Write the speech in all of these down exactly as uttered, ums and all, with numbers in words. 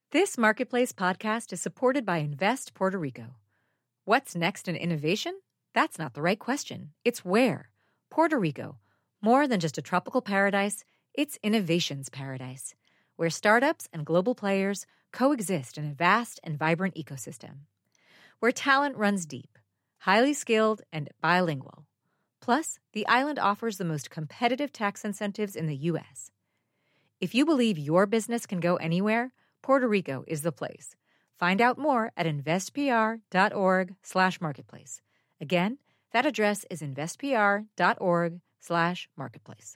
This Marketplace podcast is supported by Invest Puerto Rico. What's next in innovation? That's not the right question. It's where. Puerto Rico. More than just a tropical paradise, it's innovation's paradise, where startups and global players coexist in a vast and vibrant ecosystem. Where talent runs deep, highly skilled, and bilingual. Plus, the island offers the most competitive tax incentives in the U S. If you believe your business can go anywhere, Puerto Rico is the place. Find out more at investpr.org slash marketplace. Again, that address is investpr.org slash marketplace.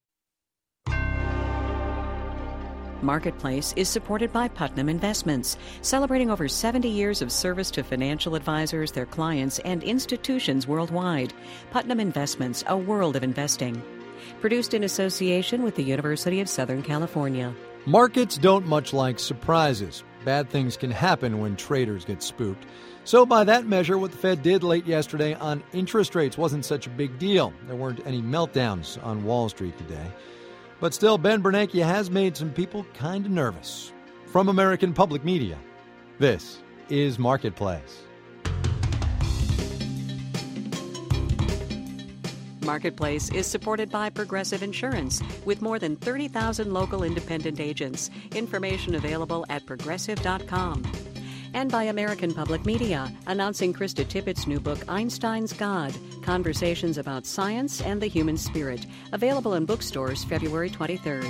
Marketplace is supported by Putnam Investments, celebrating over seventy years of service to financial advisors, their clients, and institutions worldwide. Putnam Investments, a world of investing. Produced in association with the University of Southern California. Markets don't much like surprises. Bad things can happen when traders get spooked. So by that measure, what the Fed did late yesterday on interest rates wasn't such a big deal. There weren't any meltdowns on Wall Street today. But still, Ben Bernanke has made some people kind of nervous. From American Public Media, this is Marketplace. Marketplace is supported by Progressive Insurance with more than thirty thousand local independent agents. Information available at progressive dot com. And by American Public Media, announcing Krista Tippett's new book, Einstein's God, Conversations about Science and the Human Spirit, available in bookstores February twenty-third.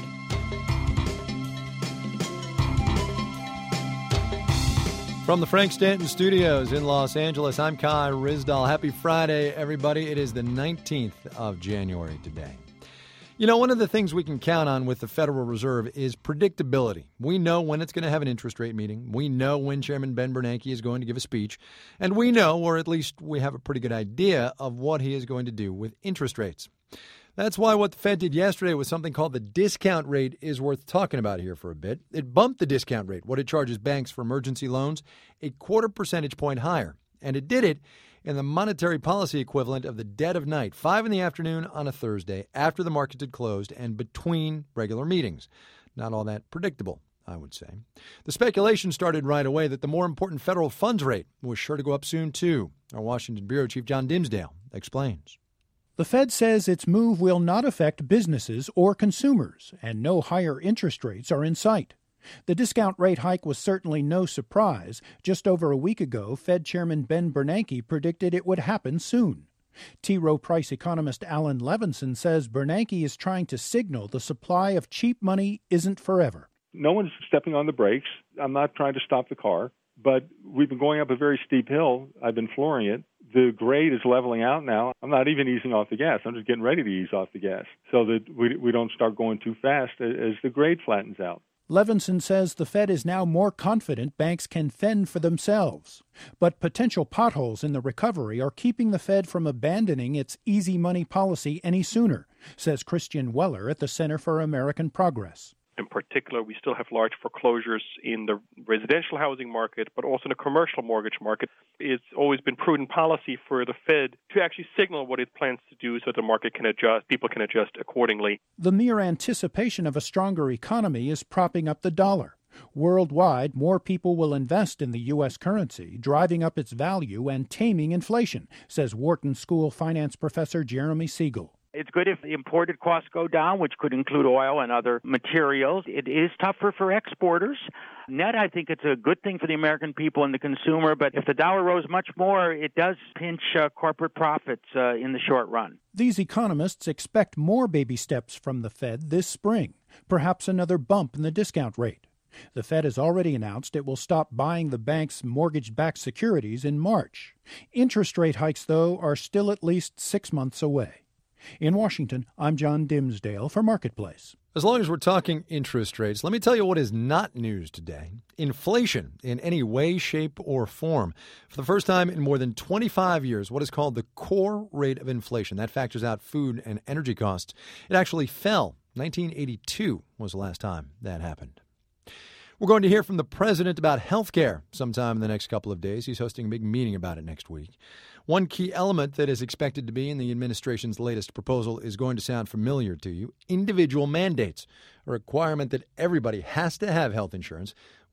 From the Frank Stanton Studios in Los Angeles, I'm Kai Ryssdal. Happy Friday, everybody. It is the nineteenth of January today. You know, one of the things we can count on with the Federal Reserve is predictability. We know when it's going to have an interest rate meeting. We know when Chairman Ben Bernanke is going to give a speech. And we know, or at least we have a pretty good idea, of what he is going to do with interest rates. That's why what the Fed did yesterday with something called the discount rate is worth talking about here for a bit. It bumped the discount rate, what it charges banks for emergency loans, a quarter percentage point higher. And it did it in the monetary policy equivalent of the dead of night, five in the afternoon on a Thursday, after the markets had closed and between regular meetings. Not all that predictable, I would say. The speculation started right away that the more important federal funds rate was sure to go up soon, too. Our Washington Bureau Chief John Dimsdale explains. The Fed says its move will not affect businesses or consumers, and no higher interest rates are in sight. The discount rate hike was certainly no surprise. Just over a week ago, Fed Chairman Ben Bernanke predicted it would happen soon. T. Rowe Price economist Alan Levinson says Bernanke is trying to signal the supply of cheap money isn't forever. No one's stepping on the brakes. I'm not trying to stop the car, but we've been going up a very steep hill. I've been flooring it. The grade is leveling out now. I'm not even easing off the gas. I'm just getting ready to ease off the gas so that we we don't start going too fast as the grade flattens out. Levinson says the Fed is now more confident banks can fend for themselves. But potential potholes in the recovery are keeping the Fed from abandoning its easy money policy any sooner, says Christian Weller at the Center for American Progress. In particular, we still have large foreclosures in the residential housing market, but also in the commercial mortgage market. It's always been prudent policy for the Fed to actually signal what it plans to do so the market can adjust, people can adjust accordingly. The mere anticipation of a stronger economy is propping up the dollar. Worldwide, more people will invest in the U S currency, driving up its value and taming inflation, says Wharton School finance professor Jeremy Siegel. It's good if the imported costs go down, which could include oil and other materials. It is tougher for exporters. Net, I think it's a good thing for the American people and the consumer, but if the dollar rose much more, it does pinch uh, corporate profits uh, in the short run. These economists expect more baby steps from the Fed this spring, perhaps another bump in the discount rate. The Fed has already announced it will stop buying the bank's mortgage-backed securities in March. Interest rate hikes, though, are still at least six months away. In Washington, I'm John Dimsdale for Marketplace. As long as we're talking interest rates, let me tell you what is not news today. Inflation in any way, shape, or form. For the first time in more than twenty-five years, what is called the core rate of inflation, that factors out food and energy costs, it actually fell. nineteen eighty-two was the last time that happened. We're going to hear from the president about health care sometime in the next couple of days. He's hosting a big meeting about it next week. One key element that is expected to be in the administration's latest proposal is going to sound familiar to you. Individual mandates, a requirement that everybody has to have health insurance,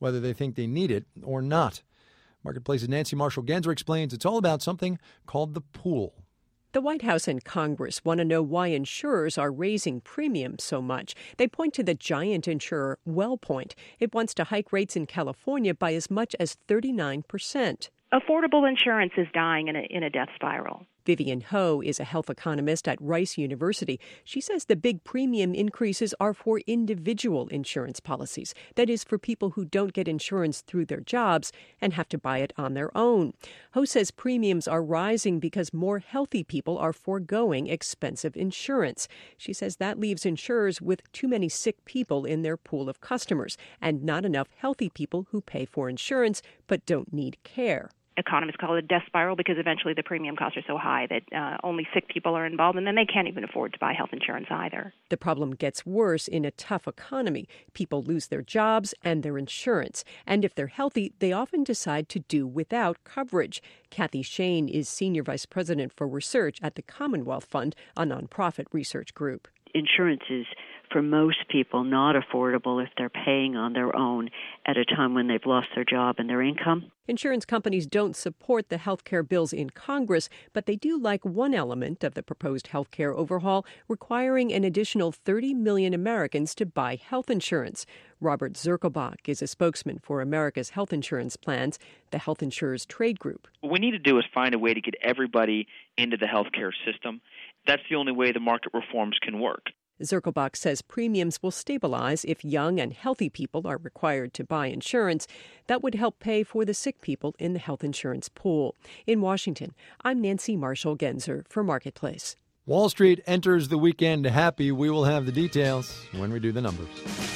whether they think they need it or not. Marketplace's Nancy Marshall-Genzer explains it's all about something called the pool. The White House and Congress want to know why insurers are raising premiums so much. They point to the giant insurer WellPoint. It wants to hike rates in California by as much as thirty-nine percent. Affordable insurance is dying in a, in a death spiral. Vivian Ho is a health economist at Rice University. She says the big premium increases are for individual insurance policies. That is, for people who don't get insurance through their jobs and have to buy it on their own. Ho says premiums are rising because more healthy people are foregoing expensive insurance. She says that leaves insurers with too many sick people in their pool of customers and not enough healthy people who pay for insurance but don't need care. Economists call it a death spiral because eventually the premium costs are so high that uh, only sick people are involved, and then they can't even afford to buy health insurance either. The problem gets worse in a tough economy. People lose their jobs and their insurance. And if they're healthy, they often decide to do without coverage. Kathy Shane is Senior Vice President for Research at the Commonwealth Fund, a nonprofit research group. Insurance is, for most people, not affordable if they're paying on their own at a time when they've lost their job and their income. Insurance companies don't support the health care bills in Congress, but they do like one element of the proposed health care overhaul, requiring an additional thirty million Americans to buy health insurance. Robert Zirkelbach is a spokesman for America's Health Insurance Plans, the health insurers trade group. What we need to do is find a way to get everybody into the health care system. That's the only way the market reforms can work. Zirkelbach says premiums will stabilize if young and healthy people are required to buy insurance. That would help pay for the sick people in the health insurance pool. In Washington, I'm Nancy Marshall-Genzer for Marketplace. Wall Street enters the weekend happy. We will have the details when we do the numbers.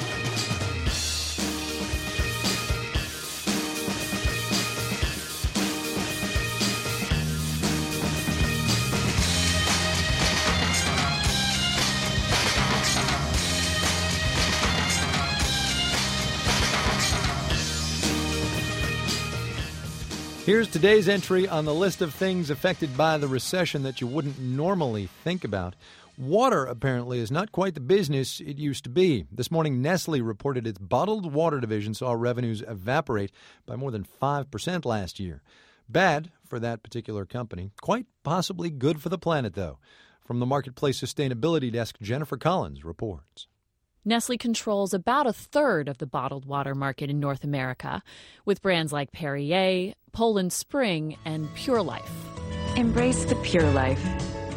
Here's today's entry on the list of things affected by the recession that you wouldn't normally think about. Water, apparently, is not quite the business it used to be. This morning, Nestle reported its bottled water division saw revenues evaporate by more than five percent last year. Bad for that particular company. Quite possibly good for the planet, though. From the Marketplace Sustainability Desk, Jennifer Collins reports. Nestle controls about a third of the bottled water market in North America, with brands like Perrier, Poland Spring, and Pure Life. Embrace the Pure Life.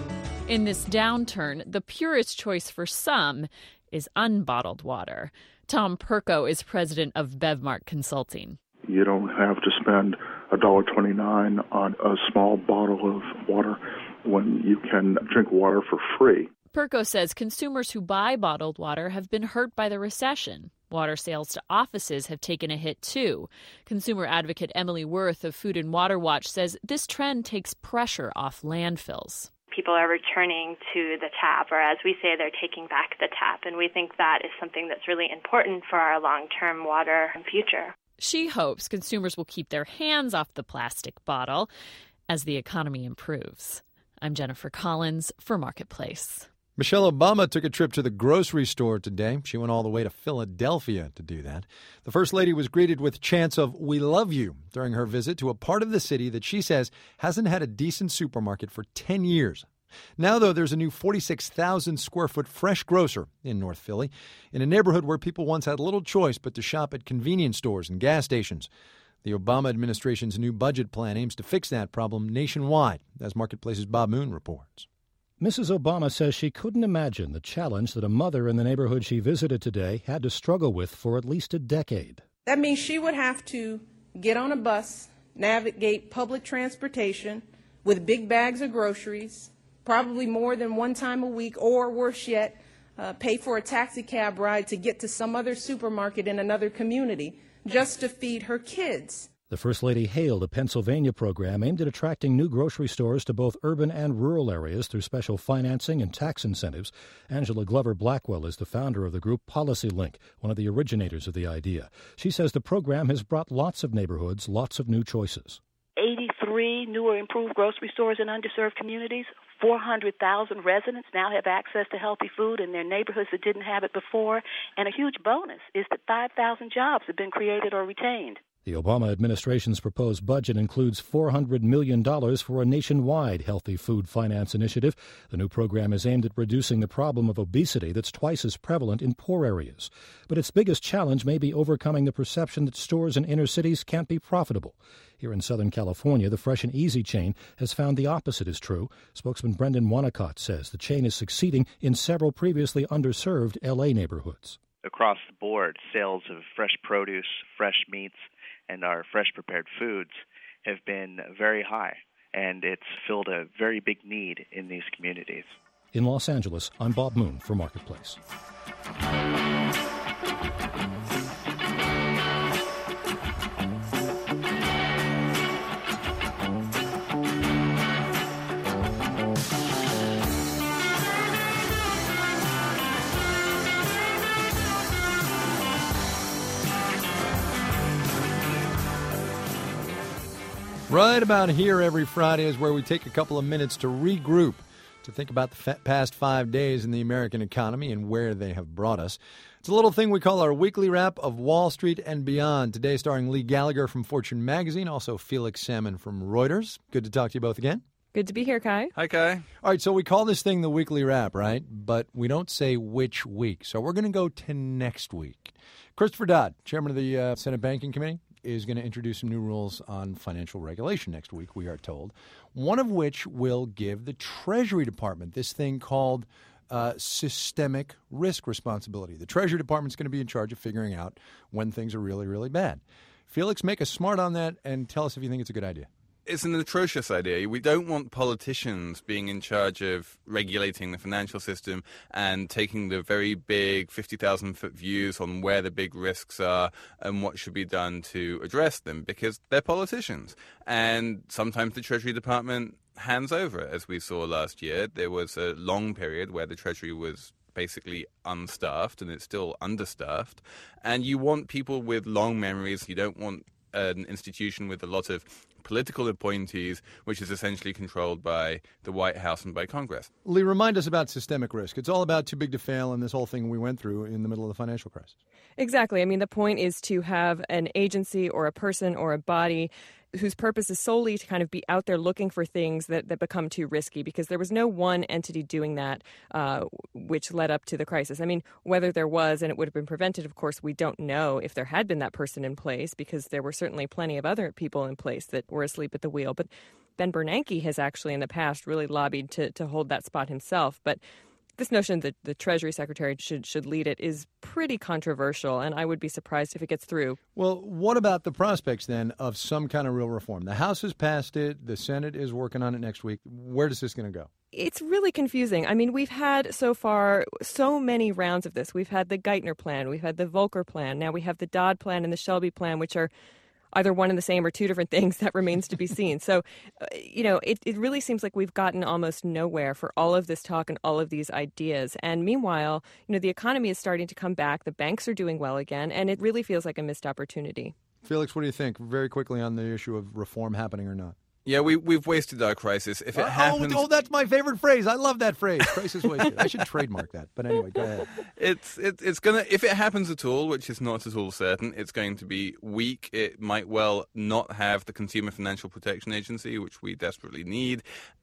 In this downturn, the purest choice for some is unbottled water. Tom Perko is president of Bevmark Consulting. You don't have to spend one dollar twenty-nine on a small bottle of water when you can drink water for free. Perko says consumers who buy bottled water have been hurt by the recession. Water sales to offices have taken a hit, too. Consumer advocate Emily Worth of Food and Water Watch says this trend takes pressure off landfills. People are returning to the tap, or as we say, they're taking back the tap, and we think that is something that's really important for our long-term water future. She hopes consumers will keep their hands off the plastic bottle as the economy improves. I'm Jennifer Collins for Marketplace. Michelle Obama took a trip to the grocery store today. She went all the way to Philadelphia to do that. The First Lady was greeted with chants of "We love you" during her visit to a part of the city that she says hasn't had a decent supermarket for ten years. Now, though, there's a new forty-six thousand square foot fresh grocer in North Philly, in a neighborhood where people once had little choice but to shop at convenience stores and gas stations. The Obama administration's new budget plan aims to fix that problem nationwide, as Marketplace's Bob Moon reports. Missus Obama says she couldn't imagine the challenge that a mother in the neighborhood she visited today had to struggle with for at least a decade. That means she would have to get on a bus, navigate public transportation with big bags of groceries, probably more than one time a week, or worse yet, uh, pay for a taxi cab ride to get to some other supermarket in another community just to feed her kids. The First Lady hailed a Pennsylvania program aimed at attracting new grocery stores to both urban and rural areas through special financing and tax incentives. Angela Glover Blackwell is the founder of the group PolicyLink, one of the originators of the idea. She says the program has brought lots of neighborhoods, lots of new choices. eighty-three new or improved grocery stores in underserved communities, four hundred thousand residents now have access to healthy food in their neighborhoods that didn't have it before. And a huge bonus is that five thousand jobs have been created or retained. The Obama administration's proposed budget includes four hundred million dollars for a nationwide healthy food finance initiative. The new program is aimed at reducing the problem of obesity that's twice as prevalent in poor areas. But its biggest challenge may be overcoming the perception that stores in inner cities can't be profitable. Here in Southern California, the Fresh and Easy chain has found the opposite is true. Spokesman Brendan Wonnacott says the chain is succeeding in several previously underserved L A neighborhoods. Across the board, sales of fresh produce, fresh meats, and our fresh prepared foods have been very high, and it's filled a very big need in these communities. In Los Angeles, I'm Bob Moon for Marketplace. Right about here every Friday is where we take a couple of minutes to regroup, to think about the fa- past five days in the American economy and where they have brought us. It's a little thing we call our weekly wrap of Wall Street and beyond. Today starring Lee Gallagher from Fortune Magazine, also Felix Salmon from Reuters. Good to talk to you both again. Good to be here, Kai. Hi, Kai. All right, so we call this thing the weekly wrap, right? But we don't say which week. So we're going to go to next week. Christopher Dodd, chairman of the uh, Senate Banking Committee, is going to introduce some new rules on financial regulation next week, we are told, one of which will give the Treasury Department this thing called uh, systemic risk responsibility. The Treasury Department is going to be in charge of figuring out when things are really, really bad. Felix, make us smart on that and tell us if you think it's a good idea. It's an atrocious idea. We don't want politicians being in charge of regulating the financial system and taking the very big fifty thousand foot views on where the big risks are and what should be done to address them, because they're politicians. And sometimes the Treasury Department hands over, as we saw last year. There was a long period where the Treasury was basically unstaffed, and it's still understaffed. And you want people with long memories. You don't want an institution with a lot of political appointees, which is essentially controlled by the White House and by Congress. Lee, remind us about systemic risk. It's all about too big to fail and this whole thing we went through in the middle of the financial crisis. Exactly. I mean, the point is to have an agency or a person or a body whose purpose is solely to kind of be out there looking for things that, that become too risky, because there was no one entity doing that, uh, which led up to the crisis. I mean, whether there was and it would have been prevented, of course, we don't know if there had been that person in place, because there were certainly plenty of other people in place that were asleep at the wheel. But Ben Bernanke has actually in the past really lobbied to, to hold that spot himself. But this notion that the Treasury Secretary should should lead it is pretty controversial, and I would be surprised if it gets through. Well, what about the prospects, then, of some kind of real reform? The House has passed it. The Senate is working on it next week. Where is this going to go? It's really confusing. I mean, we've had so far so many rounds of this. We've had the Geithner plan. We've had the Volcker plan. Now we have the Dodd plan and the Shelby plan, which are either one and the same or two different things. That remains to be seen. So, uh, you know, it, it really seems like we've gotten almost nowhere for all of this talk and all of these ideas. And meanwhile, you know, the economy is starting to come back. The banks are doing well again. And it really feels like a missed opportunity. Felix, what do you think? Very quickly on the issue of reform happening or not. Yeah, we, we've wasted our crisis. If it oh, happens... Oh, that's my favorite phrase. I love that phrase. Crisis wasted. I should trademark that. But anyway, go ahead. It's it, it's gonna if it happens at all, which is not at all certain, it's going to be weak. It might well not have the Consumer Financial Protection Agency, which we desperately need,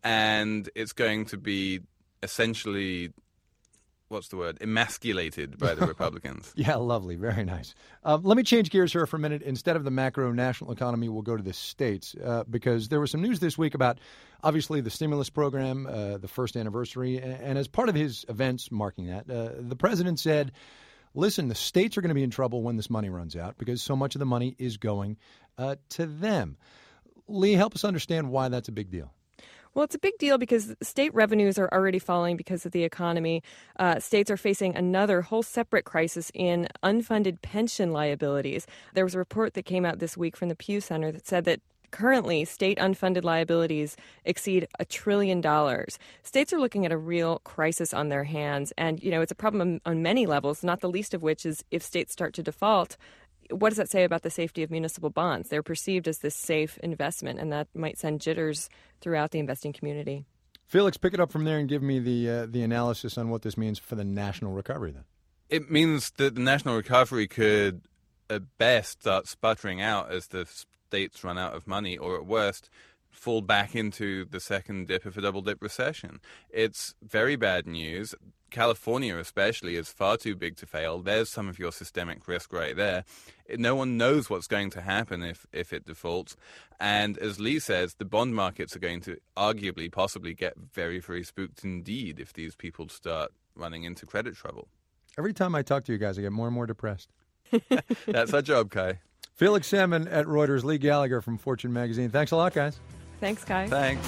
and it's going to be essentially, what's the word, emasculated by the Republicans. Yeah, lovely. Very nice. Uh, let me change gears here for a minute. Instead of the macro national economy, we'll go to the states uh, because there was some news this week about, obviously, the stimulus program, uh, the first anniversary. And, and as part of his events marking that, uh, the president said, listen, the states are going to be in trouble when this money runs out because so much of the money is going uh, to them. Lee, help us understand why that's a big deal. Well, it's a big deal because state revenues are already falling because of the economy. Uh, states are facing another whole separate crisis in unfunded pension liabilities. There was a report that came out this week from the Pew Center that said that currently state unfunded liabilities exceed a trillion dollars. States are looking at a real crisis on their hands. And, you know, it's a problem on many levels, not the least of which is if states start to default, what does that say about the safety of municipal bonds? They're perceived as this safe investment, and that might send jitters throughout the investing community. Felix, pick it up from there and give me the uh, the analysis on what this means for the national recovery then. It means that the national recovery could, at best, start sputtering out as the states run out of money, or at worst, fall back into the second dip of a double-dip recession. It's very bad news. California especially is far too big to fail. There's some of your systemic risk right there. No one knows what's going to happen if, if it defaults. And as Lee says, the bond markets are going to arguably, possibly get very, very spooked indeed if these people start running into credit trouble. Every time I talk to you guys, I get more and more depressed. That's our job, Kai. Felix Salmon at Reuters, Lee Gallagher from Fortune Magazine. Thanks a lot, guys. Thanks, Kai. Thanks.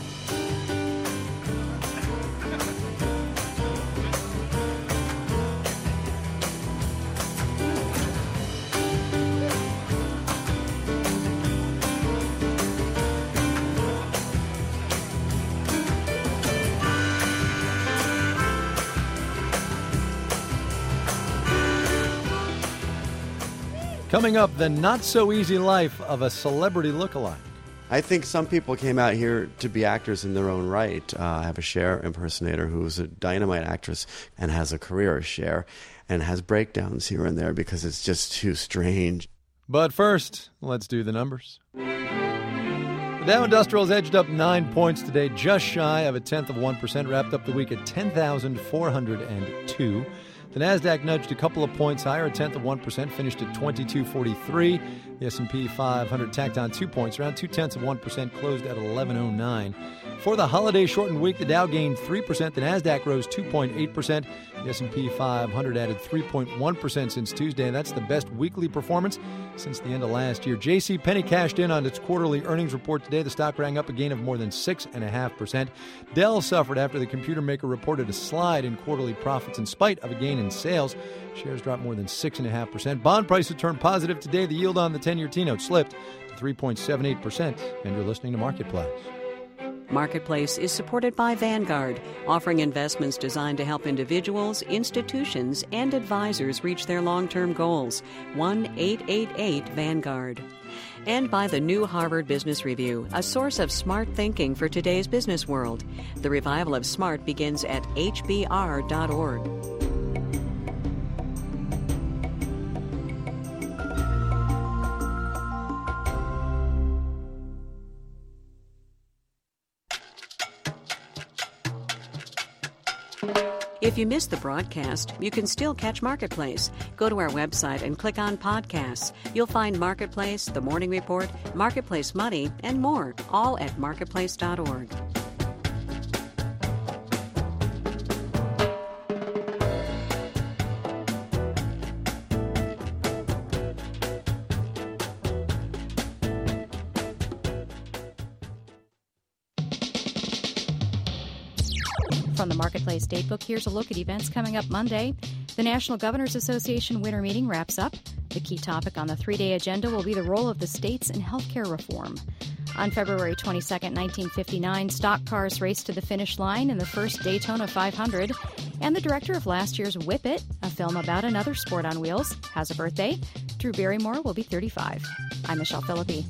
Coming up, the not-so-easy life of a celebrity lookalike. I think some people came out here to be actors in their own right. Uh, I have a Cher impersonator who's a dynamite actress and has a career as Cher and has breakdowns here and there because it's just too strange. But first, let's do the numbers. The Dow Industrials edged up nine points today, just shy of a tenth of one percent, wrapped up the week at ten thousand four hundred two. The Nasdaq nudged a couple of points higher, a tenth of one percent, finished at twenty-two forty-three. The S and P five hundred tacked on two points, around two tenths of one percent, closed at eleven oh nine. For the holiday-shortened week, the Dow gained three percent, the Nasdaq rose two point eight percent. The S and P five hundred added three point one percent since Tuesday, and that's the best weekly performance since the end of last year. J C Penney cashed in on its quarterly earnings report today. The stock rang up a gain of more than six point five percent. Dell suffered after the computer maker reported a slide in quarterly profits in spite of a gain in sales. Shares dropped more than six point five percent. Bond prices turned positive today. The yield on the ten-year T-note slipped to three point seven eight percent. And you're listening to Marketplace. Marketplace is supported by Vanguard, offering investments designed to help individuals, institutions, and advisors reach their long-term goals. one eight eight eight Vanguard. And by the new Harvard Business Review, a source of smart thinking for today's business world. The revival of smart begins at H B R dot org. If you missed the broadcast, you can still catch Marketplace. Go to our website and click on podcasts. You'll find Marketplace, The Morning Report, Marketplace Money, and more, all at marketplace dot org. From the Marketplace Datebook, here's a look at events coming up Monday. The National Governors Association winter meeting wraps up. The key topic on the three-day agenda will be the role of the states in healthcare reform. On February twenty-second, nineteen fifty-nine, stock cars raced to the finish line in the first Daytona five hundred. And the director of last year's Whip It, a film about another sport on wheels, has a birthday. Drew Barrymore will be thirty-five. I'm Michelle Philippi.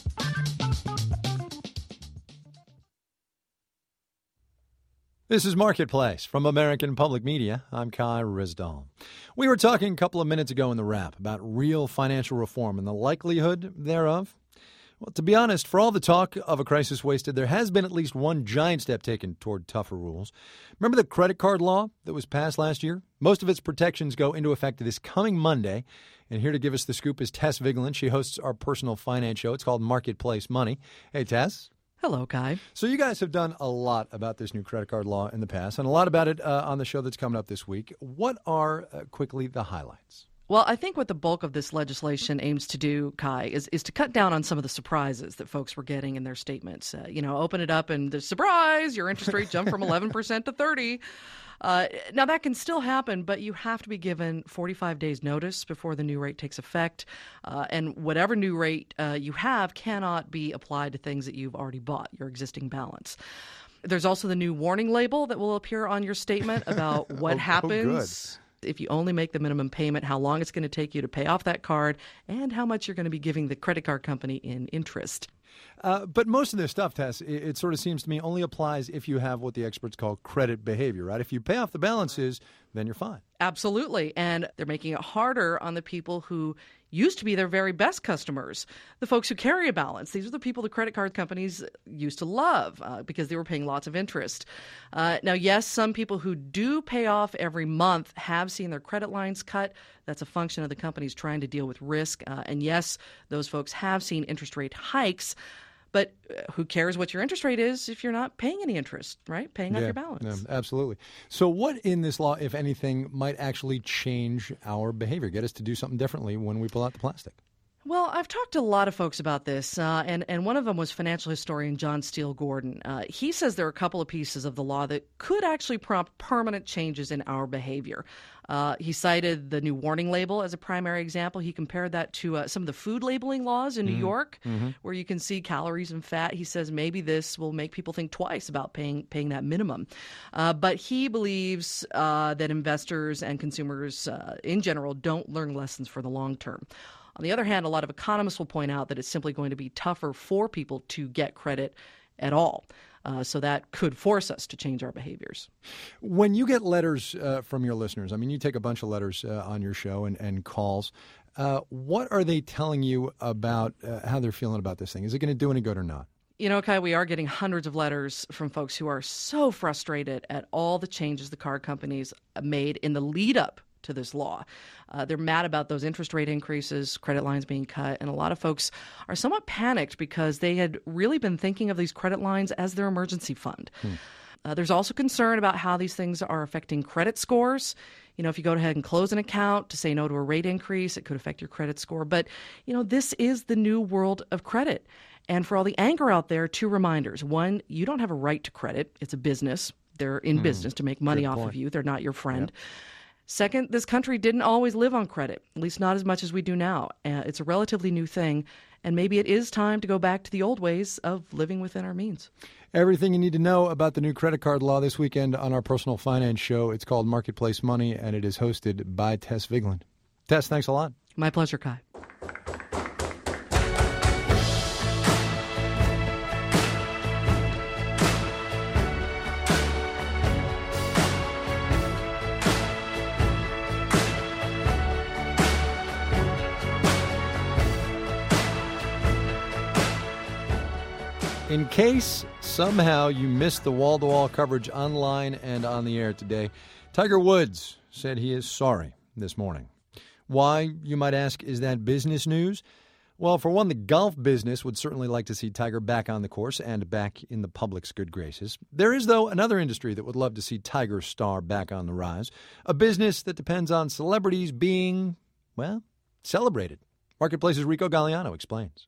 This is Marketplace from American Public Media. I'm Kai Ryssdal. We were talking a couple of minutes ago in the wrap about real financial reform and the likelihood thereof. Well, to be honest, for all the talk of a crisis wasted, there has been at least one giant step taken toward tougher rules. Remember the credit card law that was passed last year? Most of its protections go into effect this coming Monday. And here to give us the scoop is Tess Vigeland. She hosts our personal finance show. It's called Marketplace Money. Hey, Tess. Hello, Kai. So you guys have done a lot about this new credit card law in the past, and a lot about it uh, on the show that's coming up this week. What are, uh, quickly, the highlights? Well, I think what the bulk of this legislation aims to do, Kai, is, is to cut down on some of the surprises that folks were getting in their statements. Uh, you know, open it up and the surprise, your interest rate jumped from eleven percent to thirty. Uh, now, that can still happen, but you have to be given forty-five days notice before the new rate takes effect. Uh, and whatever new rate uh, you have cannot be applied to things that you've already bought, your existing balance. There's also the new warning label that will appear on your statement about what oh, happens oh, if you only make the minimum payment, how long it's going to take you to pay off that card, and how much you're going to be giving the credit card company in interest. Uh, but most of this stuff, Tess, it, it sort of seems to me only applies if you have what the experts call credit behavior, right? If you pay off the balances, then you're fine. Absolutely. And they're making it harder on the people who used to be their very best customers, the folks who carry a balance. These are the people the credit card companies used to love uh, because they were paying lots of interest. Uh, now, yes, some people who do pay off every month have seen their credit lines cut. That's a function of the companies trying to deal with risk. Uh, and yes, those folks have seen interest rate hikes. But who cares what your interest rate is if you're not paying any interest, right? Paying yeah, off your balance. Yeah, absolutely. So what in this law, if anything, might actually change our behavior, get us to do something differently when we pull out the plastic? Well, I've talked to a lot of folks about this, uh, and, and one of them was financial historian John Steele Gordon. Uh, he says there are a couple of pieces of the law that could actually prompt permanent changes in our behavior. Uh, he cited the new warning label as a primary example. He compared that to uh, some of the food labeling laws in mm-hmm. New York, mm-hmm. where you can see calories and fat. He says maybe this will make people think twice about paying paying that minimum. Uh, but he believes uh, that investors and consumers uh, in general don't learn lessons for the long term. On the other hand, a lot of economists will point out that it's simply going to be tougher for people to get credit at all. Uh, so that could force us to change our behaviors. When you get letters uh, from your listeners, I mean, you take a bunch of letters uh, on your show and, and calls. Uh, what are they telling you about uh, how they're feeling about this thing? Is it going to do any good or not? You know, Kai, we are getting hundreds of letters from folks who are so frustrated at all the changes the card companies made in the lead up to this law. Uh, they're mad about those interest rate increases, credit lines being cut, and a lot of folks are somewhat panicked because they had really been thinking of these credit lines as their emergency fund. Hmm. Uh, there's also concern about how these things are affecting credit scores. You know, if you go ahead and close an account to say no to a rate increase, it could affect your credit score. But, you know, this is the new world of credit. And for all the anger out there, two reminders. One, you don't have a right to credit. It's a business. They're in hmm. business to make money Good off point. of you. They're not your friend. Yep. Second, this country didn't always live on credit, at least not as much as we do now. Uh, it's a relatively new thing, and maybe it is time to go back to the old ways of living within our means. Everything you need to know about the new credit card law this weekend on our Personal Finance Show. It's called Marketplace Money, and it is hosted by Tess Vigeland. Tess, thanks a lot. My pleasure, Kai. In case somehow you missed the wall-to-wall coverage online and on the air today, Tiger Woods said he is sorry this morning. Why, you might ask, is that business news? Well, for one, the golf business would certainly like to see Tiger back on the course and back in the public's good graces. There is, though, another industry that would love to see Tiger's star back on the rise, a business that depends on celebrities being, well, celebrated. Marketplace's Rico Galliano explains.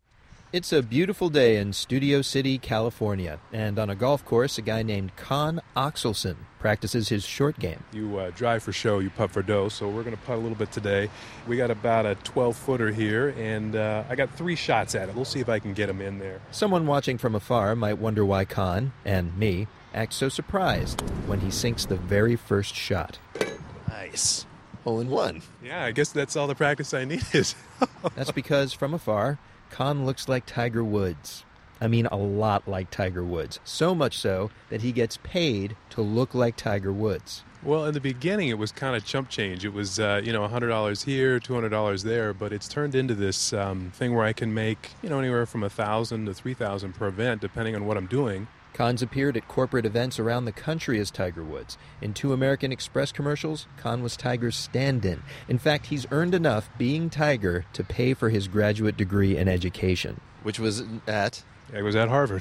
It's a beautiful day in Studio City, California, and on a golf course, a guy named Con Oxelson practices his short game. You uh, drive for show, you putt for dough, so we're going to putt a little bit today. We got about a twelve-footer here, and uh, I got three shots at it. We'll see if I can get them in there. Someone watching from afar might wonder why Con, and me, act so surprised when he sinks the very first shot. Nice. Hole in one. Yeah, I guess that's all the practice I need is. That's because, from afar, Con looks like Tiger Woods. I mean, a lot like Tiger Woods. So much so that he gets paid to look like Tiger Woods. Well, in the beginning, it was kind of chump change. It was, uh, you know, one hundred dollars here, two hundred dollars there, but it's turned into this um, thing where I can make, you know, anywhere from one thousand dollars to three thousand dollars per event, depending on what I'm doing. Con's appeared at corporate events around the country as Tiger Woods. In two American Express commercials, Con was Tiger's stand-in. In fact, he's earned enough being Tiger to pay for his graduate degree in education. Which was at? It was at Harvard.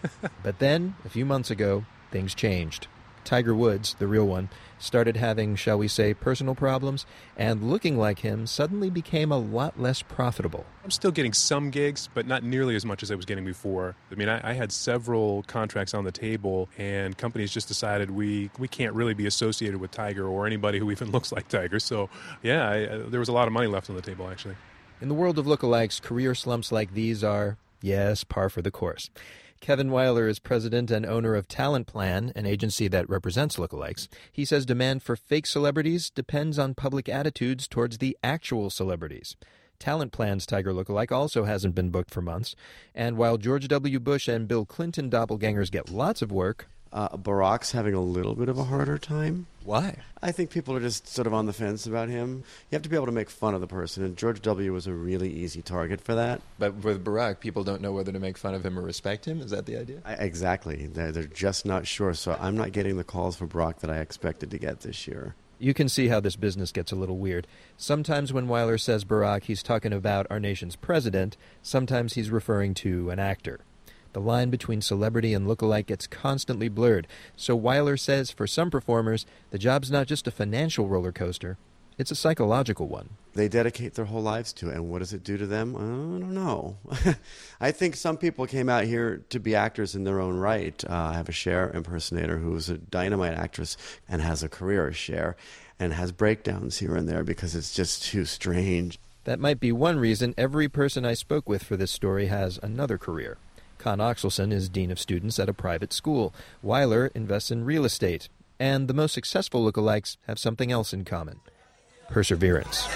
But then, a few months ago, things changed. Tiger Woods, the real one, started having, shall we say, personal problems, and looking like him suddenly became a lot less profitable. I'm still getting some gigs, but not nearly as much as I was getting before. I mean, I, I had several contracts on the table, and companies just decided we, we can't really be associated with Tiger or anybody who even looks like Tiger. So, yeah, I, I, there was a lot of money left on the table, actually. In the world of lookalikes, career slumps like these are, yes, par for the course. Kevin Weiler is president and owner of Talent Plan, an agency that represents lookalikes. He says demand for fake celebrities depends on public attitudes towards the actual celebrities. Talent Plan's Tiger lookalike also hasn't been booked for months. And while George W. Bush and Bill Clinton doppelgangers get lots of work, Uh, Barack's having a little bit of a harder time. Why? I think people are just sort of on the fence about him. You have to be able to make fun of the person, and George W. was a really easy target for that. But with Barack, people don't know whether to make fun of him or respect him? Is that the idea? I, exactly. They're, they're just not sure, so I'm not getting the calls for Barack that I expected to get this year. You can see how this business gets a little weird. Sometimes when Weiler says Barack, he's talking about our nation's president. Sometimes he's referring to an actor. The line between celebrity and lookalike gets constantly blurred. So Weiler says for some performers, the job's not just a financial roller coaster, it's a psychological one. They dedicate their whole lives to it, and what does it do to them? I don't know. I think some people came out here to be actors in their own right. Uh, I have a Cher impersonator who's a dynamite actress and has a career as Cher and has breakdowns here and there because it's just too strange. That might be one reason every person I spoke with for this story has another career. Con Oxelson is dean of students at a private school. Weiler invests in real estate. And the most successful lookalikes have something else in common: perseverance.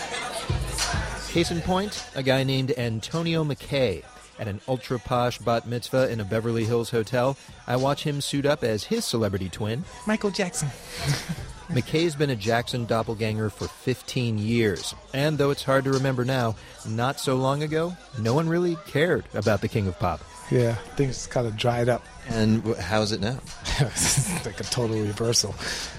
Case in point, a guy named Antonio McKay. At an ultra-posh bat mitzvah in a Beverly Hills hotel, I watch him suit up as his celebrity twin, Michael Jackson. McKay's been a Jackson doppelganger for fifteen years. And though it's hard to remember now, not so long ago, no one really cared about the King of Pop. Yeah, things kind of dried up. And how is it now? It's like a total reversal.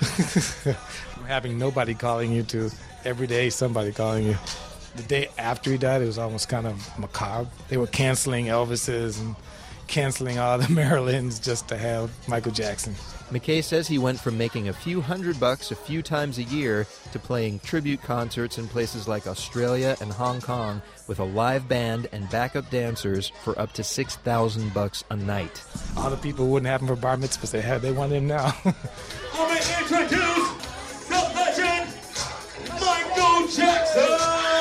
Having nobody calling you to every day, somebody calling you. The day after he died, it was almost kind of macabre. They were canceling Elvises and canceling all the Marilyns just to have Michael Jackson. McKay says he went from making a few hundred bucks a few times a year to playing tribute concerts in places like Australia and Hong Kong with a live band and backup dancers for up to six thousand bucks a night. All the people wouldn't have him for bar mitzvahs. They had, they want him now. Let me introduce the legend, Michael Jackson!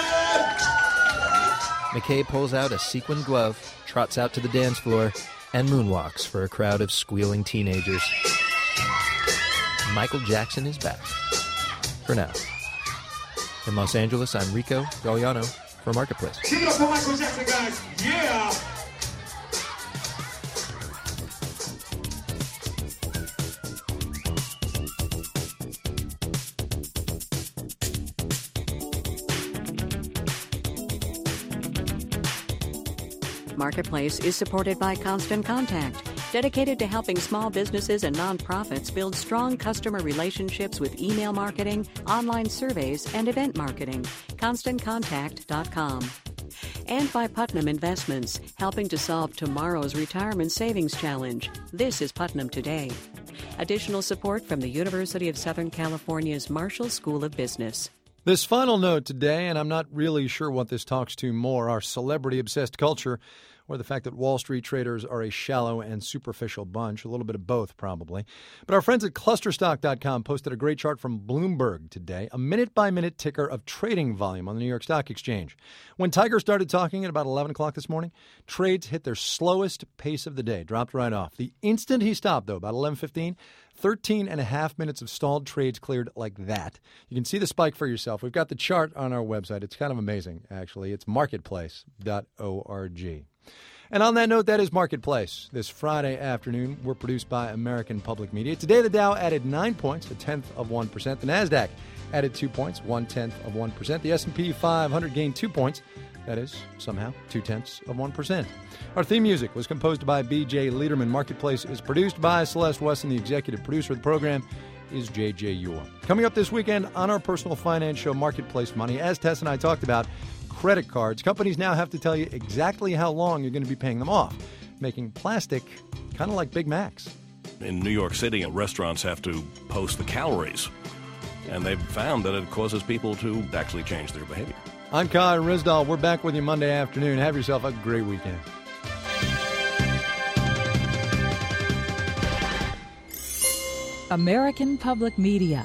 McKay pulls out a sequined glove, trots out to the dance floor, and moonwalks for a crowd of squealing teenagers. Michael Jackson is back. For now. In Los Angeles, I'm Rico Galliano for Marketplace. Give it up for Michael Jackson, guys. Yeah! Marketplace is supported by Constant Contact, dedicated to helping small businesses and nonprofits build strong customer relationships with email marketing, online surveys, and event marketing. constant contact dot com. And by Putnam Investments, helping to solve tomorrow's retirement savings challenge. This is Putnam Today. Additional support from the University of Southern California's Marshall School of Business. This final note today, and I'm not really sure what this talks to more, our celebrity-obsessed culture, or the fact that Wall Street traders are a shallow and superficial bunch, a little bit of both probably. But our friends at cluster stock dot com posted a great chart from Bloomberg today, a minute-by-minute ticker of trading volume on the New York Stock Exchange. When Tiger started talking at about eleven o'clock this morning, trades hit their slowest pace of the day, dropped right off. The instant he stopped, though, about eleven fifteen, thirteen and a half minutes of stalled trades cleared like that. You can see the spike for yourself. We've got the chart on our website. It's kind of amazing, actually. It's marketplace dot org. And on that note, that is Marketplace. This Friday afternoon, we're produced by American Public Media. Today, the Dow added nine points, a tenth of one percent. The NASDAQ added two points, one-tenth of one percent. The S and P five hundred gained two points. That is, somehow, two-tenths of one percent. Our theme music was composed by B J Liederman. Marketplace is produced by Celeste Wesson. The executive producer of the program is J J Ure. Coming up this weekend on our personal finance show, Marketplace Money, as Tess and I talked about, credit cards. Companies now have to tell you exactly how long you're going to be paying them off, making plastic kind of like Big Macs. In New York City, restaurants have to post the calories, and they've found that it causes people to actually change their behavior. I'm Kai Rizdal. We're back with you Monday afternoon. Have yourself a great weekend. American Public Media.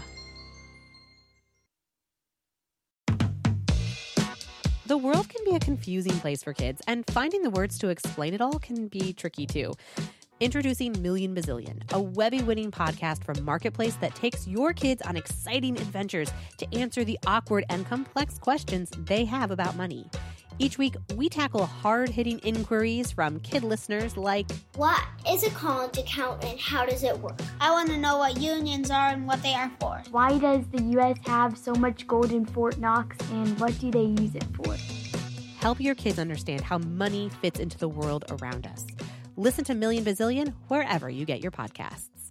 The world can be a confusing place for kids, and finding the words to explain it all can be tricky too. Introducing Million Bazillion, a Webby-winning podcast from Marketplace that takes your kids on exciting adventures to answer the awkward and complex questions they have about money. Each week, we tackle hard-hitting inquiries from kid listeners like, what is a college account and how does it work? I want to know what unions are and what they are for. Why does the U S have so much gold in Fort Knox and what do they use it for? Help your kids understand how money fits into the world around us. Listen to Million Bazillion wherever you get your podcasts.